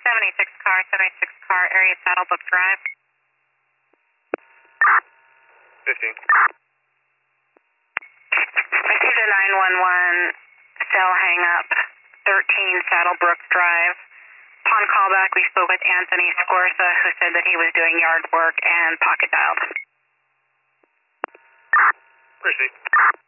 76 car, area Saddlebrook Drive. 15. Received a 911 cell hang up, 13 Saddlebrook Drive. Upon callback, we spoke with Anthony Scorza, who said that he was doing yard work and pocket dialed. Proceed.